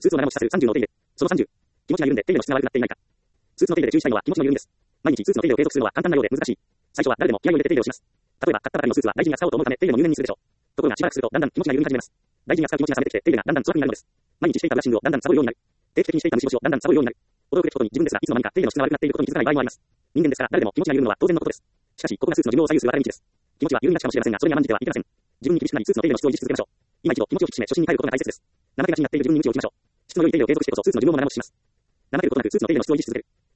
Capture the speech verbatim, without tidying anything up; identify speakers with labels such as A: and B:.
A: スーツを長持ちさせるさんじゅうのお手入れ。そのさんじゅう。気持ちが緩んで手入れの質が悪くなっていないか。スーツの手入れで注意したいのは気持ちの緩みです。毎日スーツの手入れを継続するのは簡単なようで難しい。最初は誰でも気合を入れて手入れをします。例えば買ったばかりのスーツは大事に扱おうと思うため手入れも入念にするでしょう。ところがしばらくするとだんだん気持ちが緩み始めます。大事に扱う気持ちが冷めてきて手入れがだんだん粗悪になるのです。毎日していたブラッシングをだんだんサボるようになる。定期的にしていた虫干しをだんだんサボるようになる。驚くべきことに自分ですらいつの間にか手入れの質が悪くなっていることに気づかない場合もあります。人間ですから誰でも気持ちが緩むのは当然のことです。しかしここがスーツの寿命を左右する分かれ道です。気持ちは緩みがちかもしれませんがそれに甘んじてはいけません。自分に厳しくなりスーツの手入れの質を維持し続けましょう。今一度気持ちを引き締め初心に帰ることが大切です。怠けがちになっている自分に鞭を打ちましょう。質の良い手入れを継続してこそスーツの寿命も長持ちします。怠けることなくスーツの手入れの質を維持し続ける。